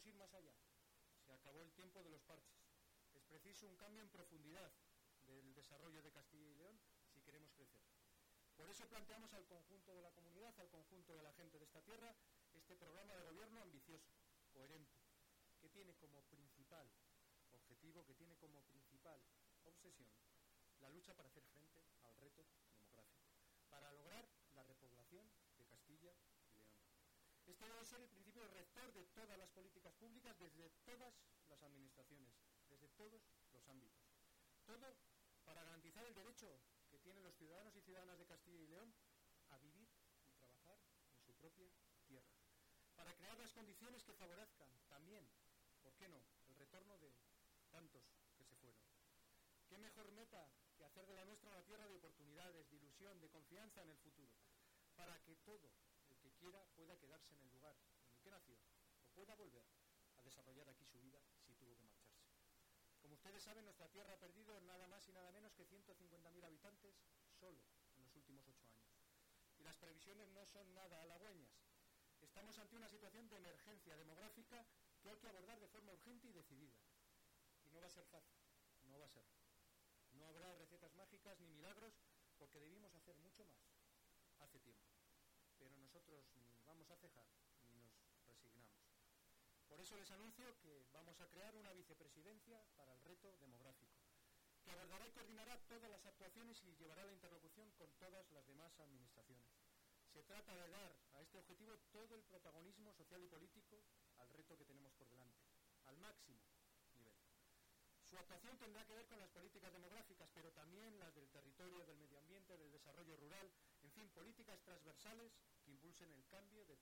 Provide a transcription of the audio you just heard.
debemos ir más allá. Se acabó el tiempo de los parches. Es preciso un cambio en profundidad del desarrollo de Castilla y León si queremos crecer. Por eso planteamos al conjunto de la comunidad, al conjunto de la gente de esta tierra, este programa de gobierno ambicioso, coherente, que tiene como principal objetivo, que tiene como principal obsesión la lucha para hacer frente al reto demográfico, para lograr la repoblación de Castilla y León. Este debe ser el principio rector de todas las políticas públicas, desde todas las administraciones, desde todos los ámbitos. Todo para garantizar el derecho que tienen los ciudadanos y ciudadanas de Castilla y León a vivir y trabajar en su propia tierra, para crear las condiciones que favorezcan también, ¿por qué no?, el retorno de tantos que se fueron. ¿Qué mejor meta que hacer de la nuestra una tierra de oportunidades, de ilusión, de confianza en el futuro, para que todo el que quiera pueda quedarse en el lugar en el que nació o pueda volver a desarrollar aquí su vida si tuvo que marcharse? Como ustedes saben, nuestra tierra ha perdido nada más y nada menos que 150.000 habitantes solo en los últimos 8 años. Y las previsiones no son nada halagüeñas. Estamos ante una situación de emergencia demográfica que hay que abordar de forma urgente y decidida. Y no va a ser fácil, no va a ser. No habrá recetas mágicas ni milagros, porque debimos hacer mucho más hace tiempo. Pero nosotros ni vamos a cejar ni nos resignamos. Por eso les anuncio que vamos a crear una vicepresidencia para el reto demográfico, que abordará y coordinará todas las actuaciones y llevará la interlocución con todas las demás administraciones. Se trata de dar a este objetivo todo el protagonismo social y político al reto que tenemos por delante, al máximo nivel. Su actuación tendrá que ver con las políticas demográficas, pero también las del territorio, del medio ambiente, del desarrollo rural, en fin, políticas transversales que impulsen el cambio de